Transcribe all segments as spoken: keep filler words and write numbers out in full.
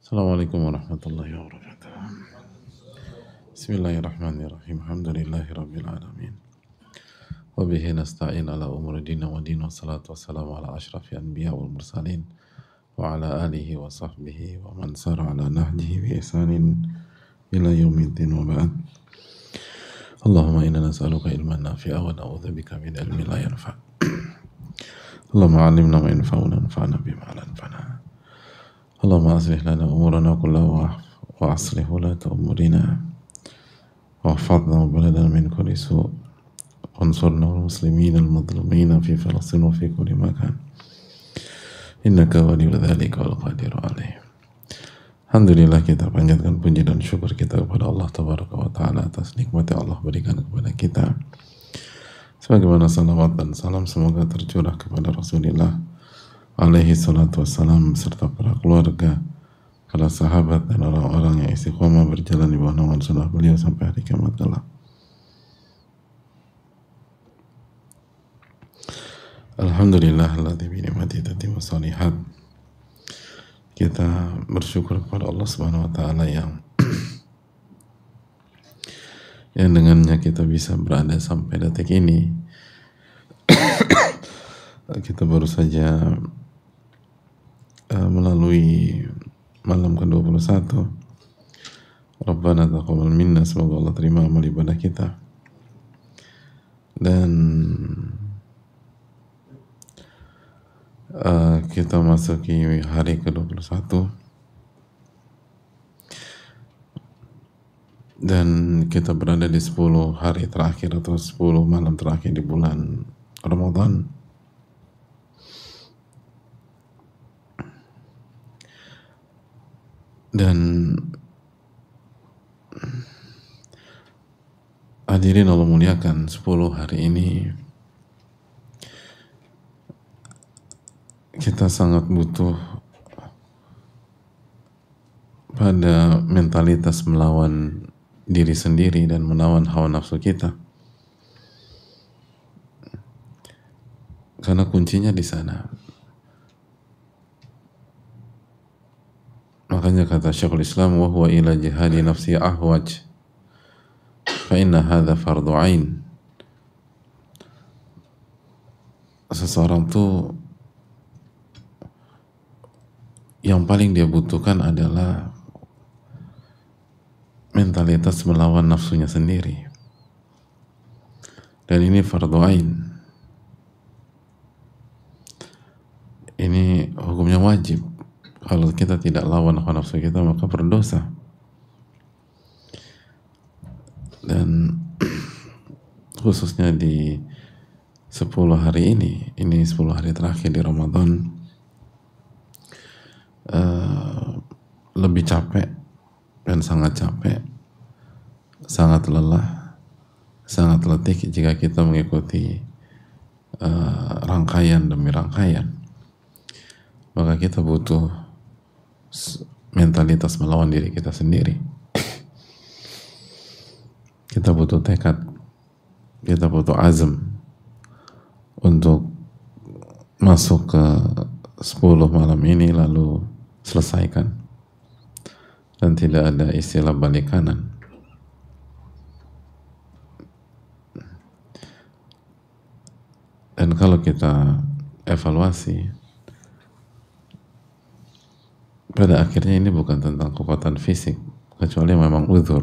Assalamualaikum warahmatullahi wabarakatuh. Bismillahirrahmanirrahim. Alhamdulillahi rabbil alamin. Wa bihi nasta'in ala umuri dina wa din, wassalatu wassalamu ala asyrafil anbiya wal mursalin wa ala alihi wa sahbihi wa man sara ala nahjihi bi ihsanin ila yaumiddin wa ba'd. Allahumma inna nas'aluka ilman nafi'a wa na'udzubika min ilmin la yanfa'. Allahumma 'allimna ma yanfa'una wanfa'na bima 'allamtana. Allahumma aslih lana umurana kullaha wa aslih ulata umurina wa hafadhna wa baladana min kulli su' wansurna wal muslimina al madhlumina fi Filastin wa fi kulli makan innaka waliyyu dzalika wal qadiru alaih. Alhamdulillah, kita panjatkan puji dan syukur kita kepada Allah Tabaraka wa Ta'ala atas nikmat yang Allah berikan kepada kita, sebagaimana salawat dan salam semoga tercurah kepada Rasulullah alaihi salatu wassalam serta para keluarga, para sahabat dan orang-orang yang istiqomah berjalan di bawah naungan sunnah beliau sampai hari kiamat kelak. Alhamdulillah alladzi bi ni'matihi tatimmu shalihat. Kita bersyukur kepada Allah Subhanahu wa taala yang yang dengannya kita bisa berada sampai detik ini. Kita baru saja uh, melalui malam ke dua puluh satu. Rabbana taqabbal minna, semoga Allah terima amal ibadah kita. Dan uh, kita masuki hari ke dua puluh satu. Dan kita berada di sepuluh hari terakhir atau sepuluh malam terakhir di bulan Ramadan. Dan hadirin Allah muliakan, sepuluh hari ini kita sangat butuh pada mentalitas melawan diri sendiri dan melawan hawa nafsu kita, karena kuncinya di sana. Makanya kata Syekhul Islam, wa huwa ila jihadi nafsi ahwaj fa inna hadha fardu ain. Seseorang tuh yang paling dia butuhkan adalah mentalitas melawan nafsunya sendiri, dan ini fardu ain. Ini hukumnya wajib. Kalau kita tidak lawan hawa nafsu kita, maka berdosa. Dan khususnya di sepuluh hari ini, ini sepuluh hari terakhir di Ramadan, uh, lebih capek dan sangat capek, sangat lelah, sangat letih jika kita mengikuti uh, rangkaian demi rangkaian. Maka kita butuh mentalitas melawan diri kita sendiri. Kita butuh tekad, kita butuh azam untuk masuk ke sepuluh malam ini lalu selesaikan, dan tidak ada istilah balik kanan. Dan kalau kita evaluasi, pada akhirnya ini bukan tentang kekuatan fisik, kecuali memang uzur.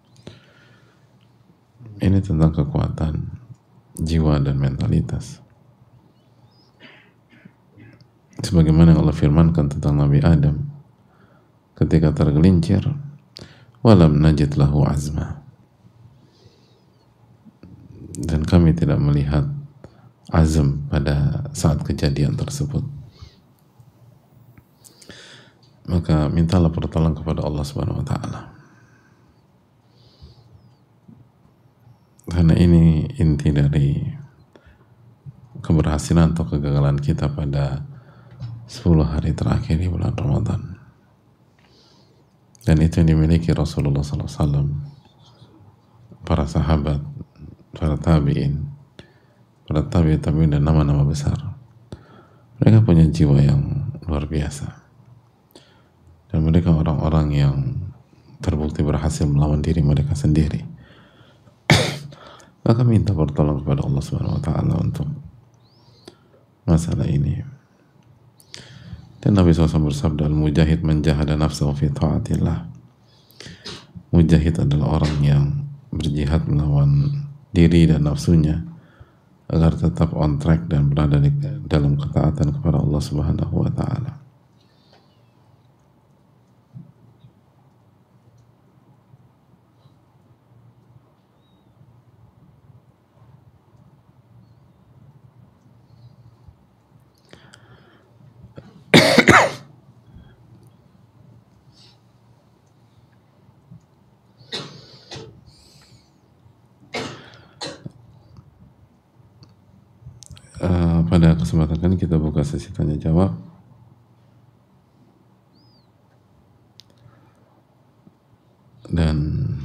Ini tentang kekuatan jiwa dan mentalitas. Sebagaimana yang Allah firmankan tentang Nabi Adam ketika tergelincir, walam najid lahu azma. Dan kami tidak melihat azam pada saat kejadian tersebut. Maka mintalah pertolongan kepada Allah Subhanahu wa taala. Karena ini inti dari keberhasilan atau kegagalan kita pada sepuluh hari terakhir di bulan Ramadan. Dan itu yang dimiliki Rasulullah sallallahu alaihi wasallam, para sahabat, para tabi'in, para tabi'in tabi'in dan nama-nama besar. Mereka punya jiwa yang luar biasa. dan mereka orang-orang yang terbukti berhasil melawan diri mereka sendiri. Maka minta pertolongan kepada Allah Subhanahu wa taala untuk masalah ini. Dan Nabi shallallahu alaihi wasallam bersabda, al-mujahid man jahada nafsahu fi ta'atillah. Mujahid adalah orang yang berjihad melawan diri dan nafsunya agar tetap on track dan berada di dalam ketaatan kepada Allah Subhanahu wa taala. Uh, pada kesempatan ini kita buka sesi tanya jawab. Dan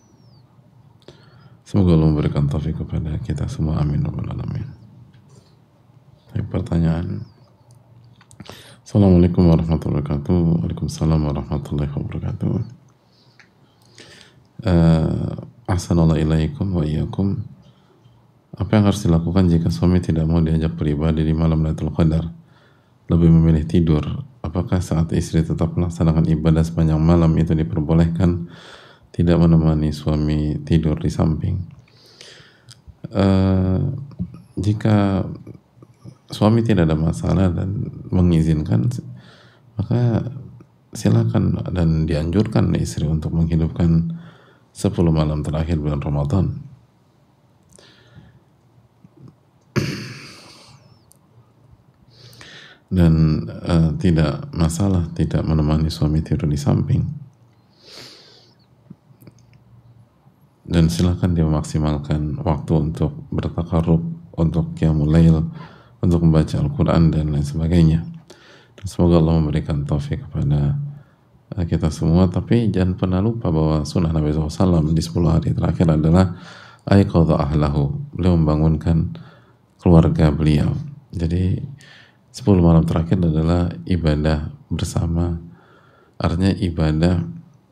semoga Allah memberikan taufik kepada kita semua, amin rabbal alamin. Pertanyaan. Assalamualaikum warahmatullahi wabarakatuh. Waalaikumsalam warahmatullahi wabarakatuh. uh, Ahsanallahu ilaikum wa iyyakum. Apa yang harus dilakukan jika suami tidak mau diajak beribadah di malam Lailatul Qadar? Lebih memilih tidur. Apakah saat istri tetap melaksanakan ibadah sepanjang malam itu diperbolehkan tidak menemani suami tidur di samping? Uh, jika suami tidak ada masalah dan mengizinkan, maka silakan dan dianjurkan istri untuk menghidupkan sepuluh malam terakhir bulan Ramadan. Dan uh, tidak masalah tidak menemani suami tidur di samping, dan silakan dia memaksimalkan waktu untuk bertakarrub, untuk qiyamul lail, untuk membaca Al-Quran dan lain sebagainya. Dan semoga Allah memberikan taufik kepada uh, kita semua. Tapi jangan pernah lupa bahwa sunnah Nabi shallallahu alaihi wasallam di sepuluh hari terakhir adalah aiqadha ahlahu, beliau membangunkan keluarga beliau. Jadi sepuluh malam terakhir adalah ibadah bersama, artinya ibadah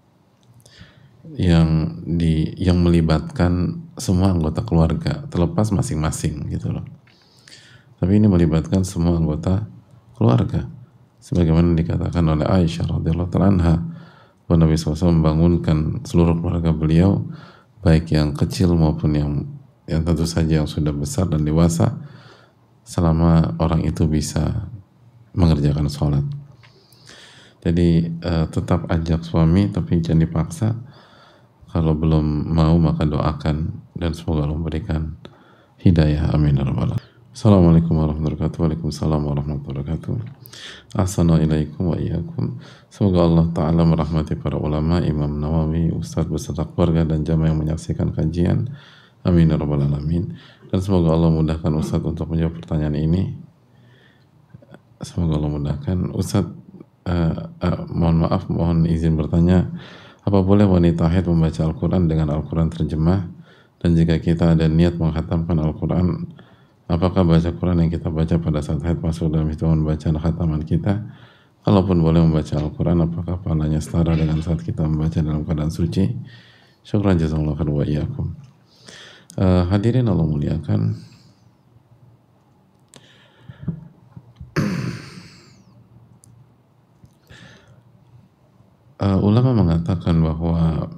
yang di yang melibatkan semua anggota keluarga, terlepas masing-masing gitu loh. Tapi ini melibatkan semua anggota keluarga, sebagaimana dikatakan oleh Aisyah radhiyallahu ta'ala anha bahwa Nabi shallallahu alaihi wasallam membangunkan seluruh keluarga beliau, baik yang kecil maupun yang yang tentu saja yang sudah besar dan dewasa, selama orang itu bisa mengerjakan sholat. Jadi uh, tetap ajak suami, tapi jangan dipaksa. Kalau belum mau maka doakan, dan semoga Allah memberikan hidayah, amin ya rabbal alamin. Assalamualaikum warahmatullahi wabarakatuh. Waalaikumsalam warahmatullahi wabarakatuh. Assalamualaikum wa iyyakum. Semoga Allah Ta'ala merahmati para ulama, Imam Nawawi, Ustadz beserta keluarga dan jamaah yang menyaksikan kajian, amin ya rabbal alamin. Dan semoga Allah mudahkan Ustadz untuk menjawab pertanyaan ini. Semoga Allah mudahkan. Ustadz, uh, uh, mohon maaf, mohon izin bertanya, apa boleh wanita haid membaca Al-Quran dengan Al-Quran terjemah? Dan jika kita ada niat menghatamkan Al-Quran, apakah baca Quran yang kita baca pada saat haid masuk dalam hitungan bacaan khataman kita? Kalaupun boleh membaca Al-Quran, apakah pahalanya setara dengan saat kita membaca dalam keadaan suci? Syukran jazakallahu khairan wa iyyakum. Uh, hadirin Allah muliakan, uh, ulama mengatakan bahwa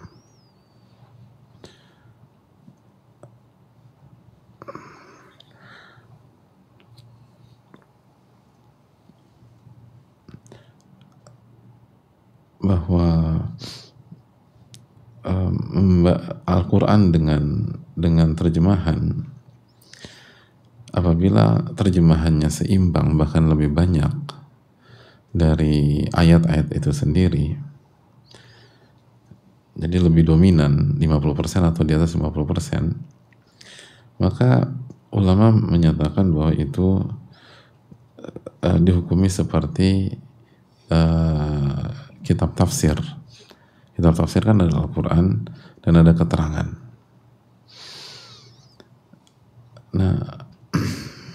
bahwa um, Al-Quran dengan dengan terjemahan, apabila terjemahannya seimbang bahkan lebih banyak dari ayat-ayat itu sendiri, jadi lebih dominan lima puluh persen atau di atas lima puluh persen, maka ulama menyatakan bahwa itu uh, dihukumi seperti uh, kitab tafsir. Kitab tafsir kan adalah Al-Quran dan ada keterangan. Nah,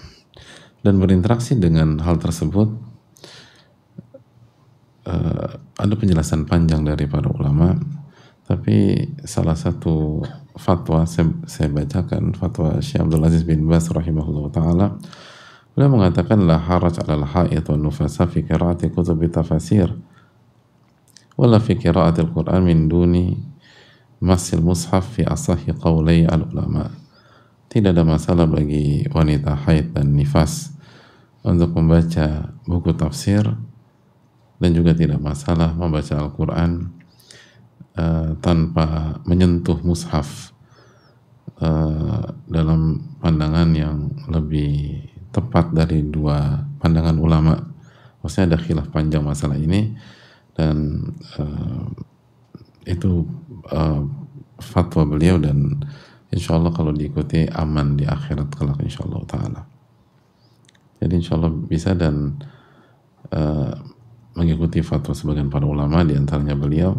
dan berinteraksi dengan hal tersebut uh, ada penjelasan panjang dari para ulama, tapi salah satu fatwa saya, saya bacakan fatwa Syekh Abdul Aziz bin Baz rahimahullah taala. Beliau mengatakan la haraj 'alal haid wan nufasa fi qiraati kutub tafasir wala fi qiraati al-Qur'an min duni masil mushaf fi asahi qawlai al-ulama. Tidak ada masalah bagi wanita haid dan nifas untuk membaca buku tafsir, dan juga tidak masalah membaca Al-Quran uh, tanpa menyentuh mushaf, uh, dalam pandangan yang lebih tepat dari dua pandangan ulama. Maksudnya ada khilaf panjang masalah ini, dan uh, itu uh, fatwa beliau, dan insya Allah kalau diikuti aman di akhirat kelak insya Allah ta'ala. Jadi insya Allah bisa, dan uh, mengikuti fatwa sebagian para ulama, diantaranya beliau,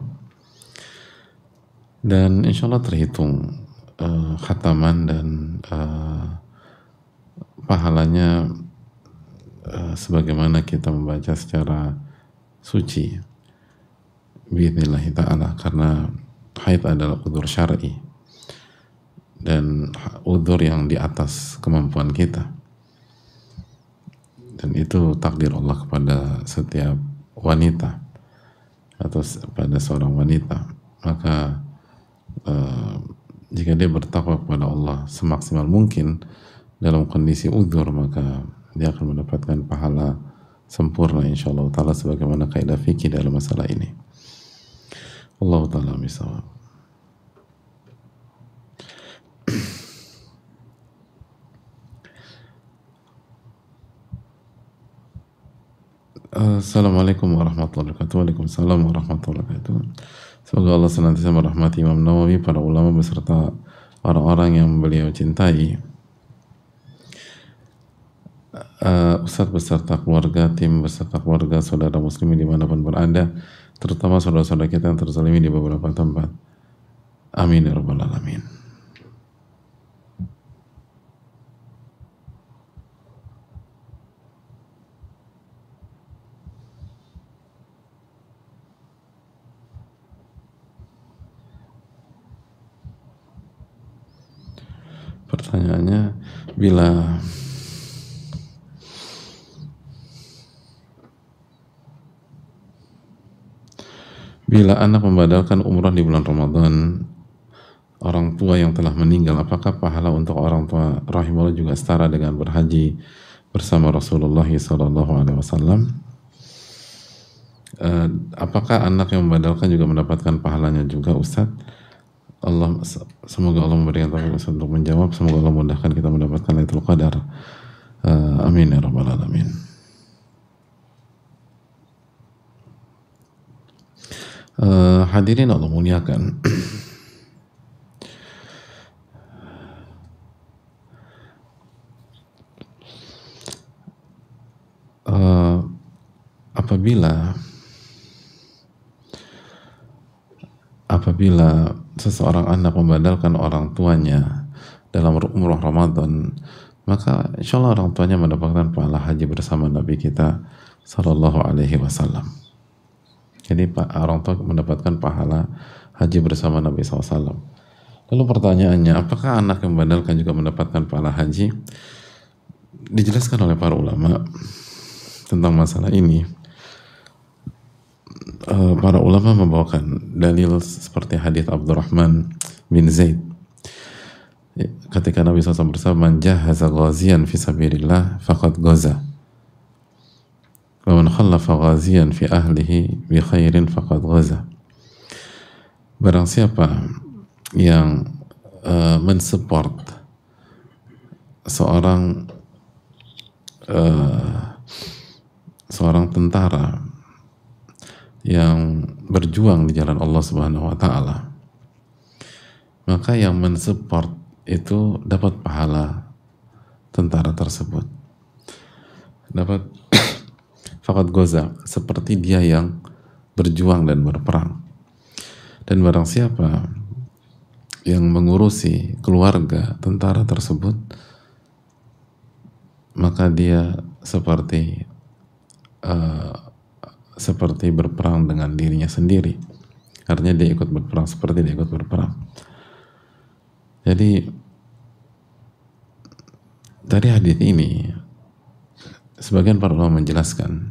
dan insya Allah terhitung uh, khataman dan uh, pahalanya uh, sebagaimana kita membaca secara suci biidznillah ta'ala, karena haid adalah udzur syar'i dan udzur yang di atas kemampuan kita, dan itu takdir Allah kepada setiap wanita atau pada seorang wanita. Maka uh, jika dia bertakwa kepada Allah semaksimal mungkin dalam kondisi udzur, maka dia akan mendapatkan pahala sempurna insyaallah ta'ala sebagaimana kaidah fikih dalam masalah ini. Allah ta'ala misawab. Assalamualaikum warahmatullahi wabarakatuh. Waalaikumsalam warahmatullahi wabarakatuh. Semoga Allah senantiasa merahmati Imam Nawawi, para ulama beserta orang-orang yang beliau cintai. Uh, Ustadz beserta keluarga, tim beserta keluarga, saudara muslimin dimanapun berada, terutama saudara-saudara kita yang terzalimi di beberapa tempat. Amin ya rabbal alamin. Pertanyaannya, bila bila anak membadalkan umrah di bulan Ramadan orang tua yang telah meninggal, apakah pahala untuk orang tua rahimahullah juga setara dengan berhaji bersama Rasulullah sallallahu alaihi wasallam? Uh, apakah anak yang membadalkan juga mendapatkan pahalanya juga, Ustaz? Allah, semoga Allah memberikan taufik untuk menjawab. Semoga Allah mudahkan kita mendapatkan Lailatul Qadar. Uh, amin ya rabbal alamin. Uh, hadirin Allah muliakan. uh, apabila apabila seseorang anak membadalkan orang tuanya dalam umrah Ramadan, maka insya Allah orang tuanya mendapatkan pahala haji bersama Nabi kita Sallallahu Alaihi Wasallam. Jadi orang tua mendapatkan pahala haji bersama Nabi Sallallahu Alaihi Wasallam. Lalu pertanyaannya, apakah anak yang membadalkan juga mendapatkan pahala haji? Dijelaskan oleh para ulama tentang masalah ini. Para ulama membawakan dalil seperti hadits Abdurrahman bin Zaid ketika Nabi shallallahu alaihi wasallam bersabda, man jahaza ghaziyan fi sabilillah faqad ghaza wa man khallafa ghaziyan fi ahlihi bi khairin faqad ghaza. Barang siapa yang uh, mensupport seorang uh, seorang tentara yang berjuang di jalan Allah Subhanahu wa taala, maka yang mensupport itu dapat pahala tentara tersebut, dapat faqad goza, seperti dia yang berjuang dan berperang. Dan barang siapa yang mengurusi keluarga tentara tersebut, maka dia seperti uh, seperti berperang dengan dirinya sendiri. Artinya dia ikut berperang seperti dia ikut berperang. Jadi dari hadis ini sebagian para ulama menjelaskan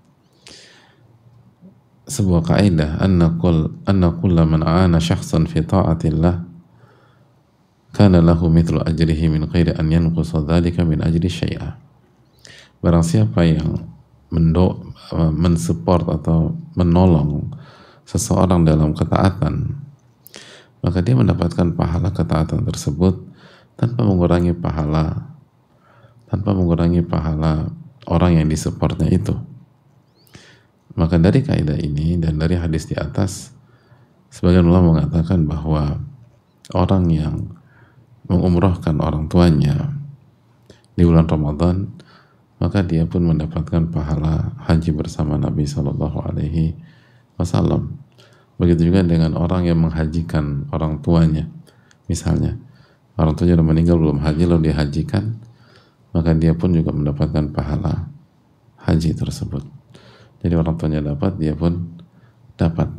sebuah kaidah anna kull anna kulla man aana syakhsan fi ta'atillah kana lahu mithlu ajrihi min ghairi an yanqusa dzalika min ajri syai'a. Barang siapa yang mendo mensupport atau menolong seseorang dalam ketaatan, maka dia mendapatkan pahala ketaatan tersebut tanpa mengurangi pahala tanpa mengurangi pahala orang yang disupportnya itu. Maka dari kaidah ini dan dari hadis di atas, sebagian ulama mengatakan bahwa orang yang mengumrohkan orang tuanya di bulan Ramadan, maka dia pun mendapatkan pahala haji bersama Nabi Shallallahu Alaihi Wasallam. Begitu juga dengan orang yang menghajikan orang tuanya, misalnya orang tuanya sudah meninggal belum haji lalu dihajikan, maka dia pun juga mendapatkan pahala haji tersebut. Jadi orang tuanya dapat, dia pun dapat.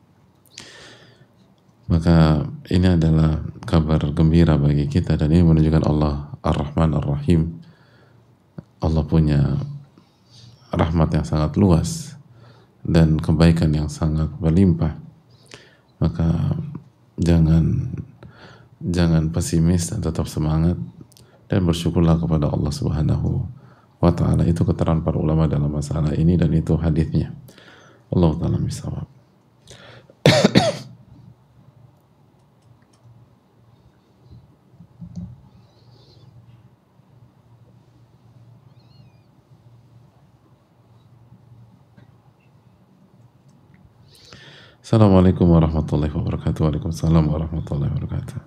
Maka ini adalah kabar gembira bagi kita, dan ini menunjukkan Allah Ar-Rahman Ar-Rahim. Allah punya rahmat yang sangat luas dan kebaikan yang sangat berlimpah. Maka jangan jangan pesimis dan tetap semangat dan bersyukurlah kepada Allah Subhanahu wa ta'ala. Itu keterangan para ulama dalam masalah ini, dan itu hadisnya. Allah ta'ala misawab. Assalamualaikum warahmatullahi wabarakatuh. Waalaikumsalam warahmatullahi wabarakatuh.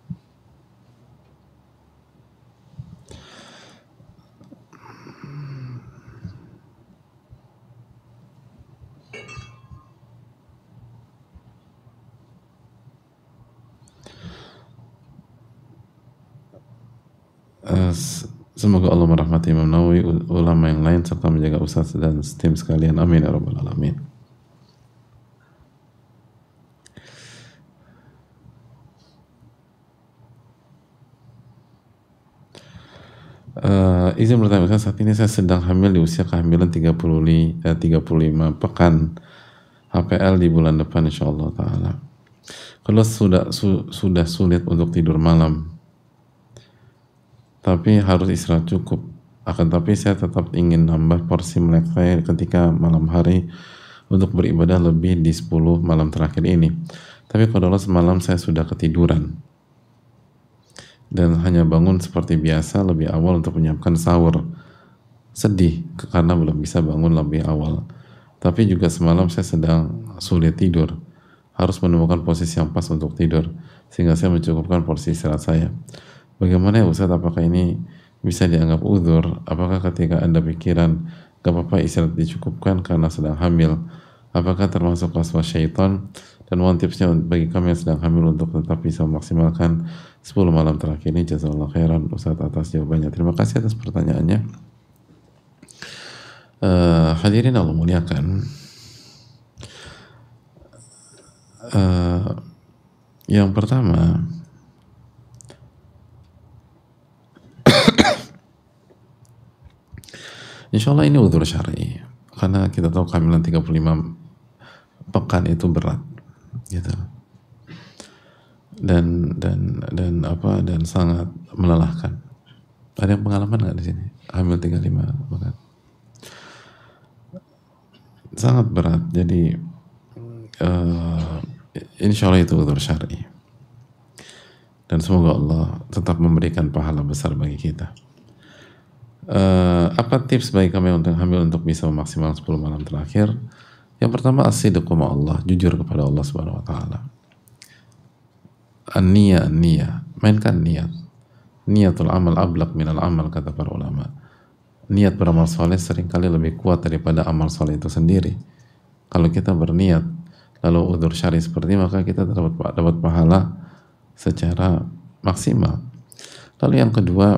Semoga Allah merahmati Imam Nawawi, ulama yang lain, serta menjaga ustaz dan tim sekalian. Amin ya rabbal alamin. Uh, izin bertanya Ustaz, saat ini saya sedang hamil di usia kehamilan tiga puluh lima pekan, H P L di bulan depan insyaallah ta'ala. Kalau sudah su, sudah sulit untuk tidur malam, tapi harus istirahat cukup, akan tapi saya tetap ingin nambah porsi melek saya ketika malam hari untuk beribadah lebih di sepuluh malam terakhir ini. Tapi kalau semalam saya sudah ketiduran dan hanya bangun seperti biasa lebih awal untuk menyiapkan sahur. Sedih karena belum bisa bangun lebih awal. Tapi juga semalam saya sedang sulit tidur, harus menemukan posisi yang pas untuk tidur sehingga saya mencukupkan porsi istirahat saya. Bagaimana ya Ustaz, apakah ini bisa dianggap uzur? Apakah ketika Anda pikiran gak apa-apa istirahat dicukupkan karena sedang hamil, apakah termasuk waswas syaitan? Dan mohon tipsnya bagi kami yang sedang hamil untuk tetap bisa memaksimalkan sepuluh malam terakhir ini. Jazakallahu khairan Ustaz atas jawabannya. Terima kasih atas pertanyaannya. Uh, hadirin Allah muliakan. Uh, yang pertama, insya Allah ini udzur syar'i, karena kita tahu kehamilan tiga puluh lima pekan itu berat, gitu, dan dan dan apa dan sangat melelahkan. Ada yang pengalaman nggak di sini hamil tiga puluh lima pekan? Sangat berat. Jadi uh, insya Allah itu udzur syar'i, dan semoga Allah tetap memberikan pahala besar bagi kita. Uh, apa tips bagi kami untuk hamil untuk bisa memaksimalkan sepuluh malam terakhir? Yang pertama, as-sidqu ma Allah, jujur kepada Allah Subhanahu wa taala. An-niyah, an-niyah, mainkan niat. Niatul amal ablaq minal amal, kata para ulama. Niat beramal soleh seringkali lebih kuat daripada amal soleh itu sendiri. Kalau kita berniat lalu udzur syar'i seperti ini, maka kita dapat dapat pahala secara maksimal. Lalu yang kedua,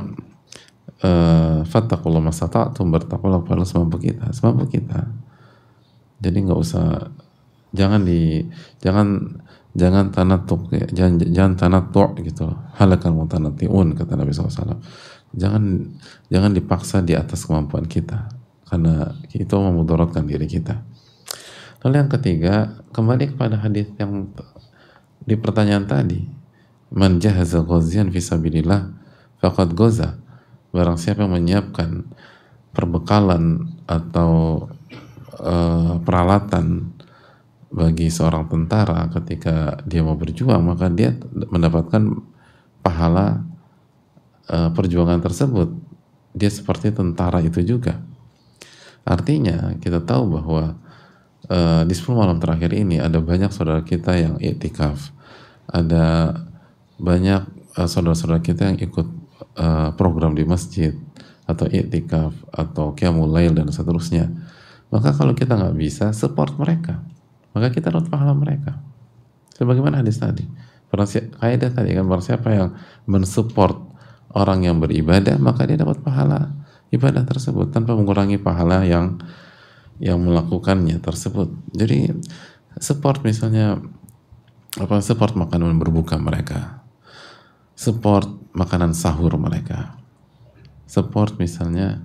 Uh, fattaqullaha mastata'tum, bertakwalah kepada Allah semampu kita, semampu kita. Jadi nggak usah, jangan di jangan jangan tanatuk ya, jangan jangan tanatuk gitu. Halakal mutanatti'un kata Nabi shallallahu alaihi wasallam. Jangan jangan dipaksa di atas kemampuan kita, karena itu memudaratkan diri kita. Lalu yang ketiga, kembali kepada hadis yang di pertanyaan tadi, man jahaza ghazian fisabilillah faqad ghaza. Barang siapa yang menyiapkan perbekalan atau uh, peralatan bagi seorang tentara ketika dia mau berjuang, maka dia mendapatkan pahala uh, perjuangan tersebut. Dia seperti tentara itu juga. Artinya kita tahu bahwa uh, di sepuluh malam terakhir ini ada banyak saudara kita yang i'tikaf, ada banyak uh, saudara-saudara kita yang ikut uh, program di masjid atau i'tikaf atau qiyamul lail dan seterusnya. Maka kalau kita nggak bisa support mereka, maka kita dapat pahala mereka. Sebagaimana hadis tadi, kaidah tadi kan, barang siapa yang mensupport orang yang beribadah, maka dia dapat pahala ibadah tersebut tanpa mengurangi pahala yang yang melakukannya tersebut. Jadi support misalnya apa, support makanan berbuka mereka, support makanan sahur mereka, support misalnya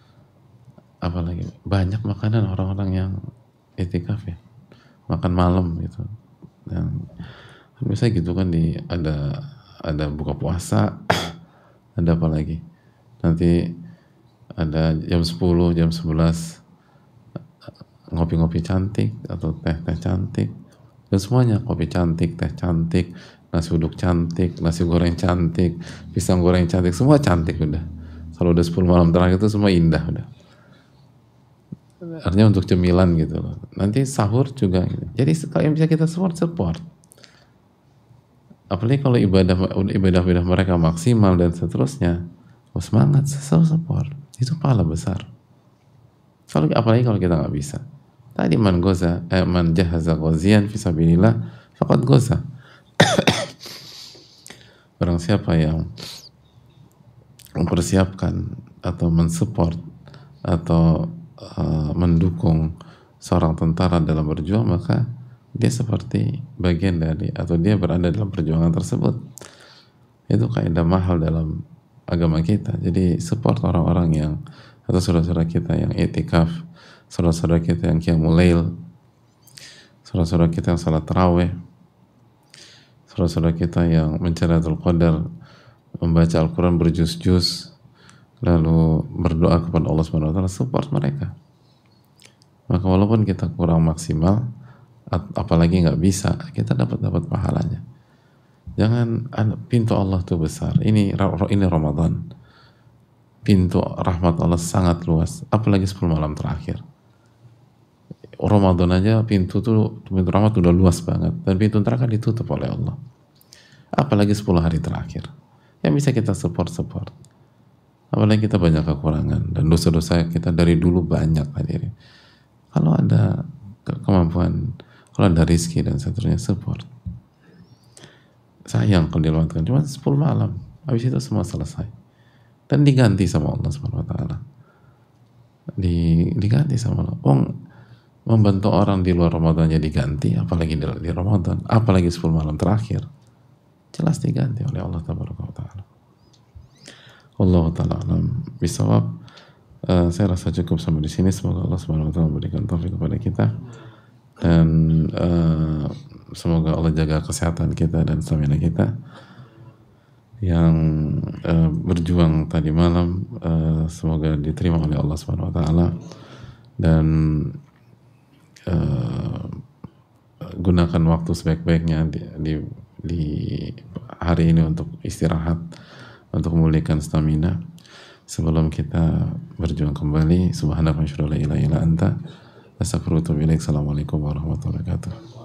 apa lagi, banyak makanan orang-orang yang i'tikaf ya, makan malam gitu, yang biasa gitu kan, di ada ada buka puasa ada apa lagi, nanti ada jam sepuluh, jam sebelas ngopi-ngopi cantik atau teh-teh cantik, dan semuanya, kopi cantik, teh cantik, nasi uduk cantik, nasi goreng cantik, pisang goreng cantik, semua cantik udah. Kalau udah sepuluh malam terakhir itu semua indah udah. Artinya untuk cemilan gitu loh. Nanti sahur juga gitu. Jadi kalau yang bisa kita support, support. Apalagi kalau ibadah ibadah-ibadah mereka maksimal dan seterusnya, oh semangat, selalu support. Itu pahala besar. Kalau apalagi kalau kita nggak bisa. Tadi man goza, eh, man jahaza ghazian fisabilillah faqad goza. Barang siapa yang mempersiapkan atau mensupport atau uh, mendukung seorang tentara dalam berjuang, maka dia seperti bagian dari atau dia berada dalam perjuangan tersebut. Itu kaidah mahal dalam agama kita. Jadi support orang-orang yang atau saudara-saudara kita yang i'tikaf, saudara-saudara kita yang qiyamul lail, saudara-saudara kita yang salat tarawih, saudara-saudara kita yang mencari Lailatul Qadar, membaca Al-Quran berjuz-juz, lalu berdoa kepada Allah subhanahu wa taala, support mereka. Maka walaupun kita kurang maksimal, apalagi nggak bisa, kita dapat dapat pahalanya. Jangan, pintu Allah itu besar. Ini ini Ramadan, pintu rahmat Allah sangat luas, apalagi sepuluh malam terakhir. Ramadan aja pintu tuh, pintu rahmat udah luas banget, dan pintu neraka ditutup oleh Allah. Apalagi sepuluh hari terakhir. Yang bisa kita support-support. Apalagi kita banyak kekurangan dan dosa-dosa kita dari dulu banyak hadirin. Kalau ada kemampuan, kalau ada rizki dan seterusnya, support. Sayang kalau dilewatkan cuma sepuluh malam, habis itu semua selesai dan diganti sama Allah subhanahu wa taala. Di, diganti sama Allah. Wong membantu orang di luar Ramadannya diganti, apalagi di, di Ramadan, apalagi sepuluh malam terakhir, jelas diganti oleh Allah tabaraka wa taala. Allah taala alam bisawab. Uh, saya rasa cukup sampai di sini. Semoga Allah subhanahu wa taala memberikan taufik kepada kita, dan uh, semoga Allah jaga kesehatan kita dan stamina kita. Yang uh, berjuang tadi malam, uh, semoga diterima oleh Allah subhanahu wa taala, dan uh, gunakan waktu sebaik-baiknya di, di, di hari ini untuk istirahat, untuk memulihkan stamina sebelum kita berjuang kembali. Subhanaka wa la ilaha illa anta astaghfiruka wa atubu ilaik. Assalamualaikum warahmatullahi wabarakatuh.